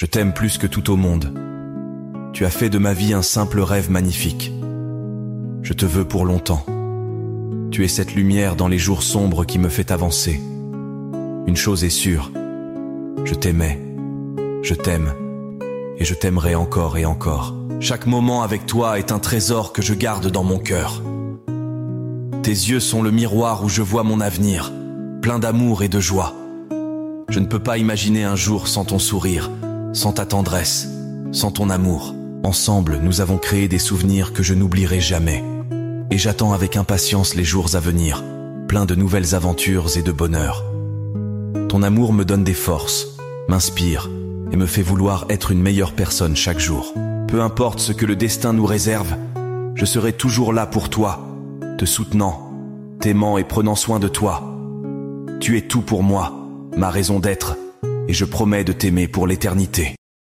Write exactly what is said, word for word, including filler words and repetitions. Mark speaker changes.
Speaker 1: Je t'aime plus que tout au monde. Tu as fait de ma vie un simple rêve magnifique. Je te veux pour longtemps. Tu es cette lumière dans les jours sombres qui me fait avancer. Une chose est sûre, je t'aimais, je t'aime, et je t'aimerai encore et encore. Chaque moment avec toi est un trésor que je garde dans mon cœur. Tes yeux sont le miroir où je vois mon avenir, plein d'amour et de joie. Je ne peux pas imaginer un jour sans ton sourire, sans ta tendresse, sans ton amour. Ensemble, nous avons créé des souvenirs que je n'oublierai jamais. Et j'attends avec impatience les jours à venir, pleins de nouvelles aventures et de bonheur. Ton amour me donne des forces, m'inspire et me fait vouloir être une meilleure personne chaque jour. Peu importe ce que le destin nous réserve, je serai toujours là pour toi, te soutenant, t'aimant et prenant soin de toi. Tu es tout pour moi, ma raison d'être, et je promets de t'aimer pour l'éternité.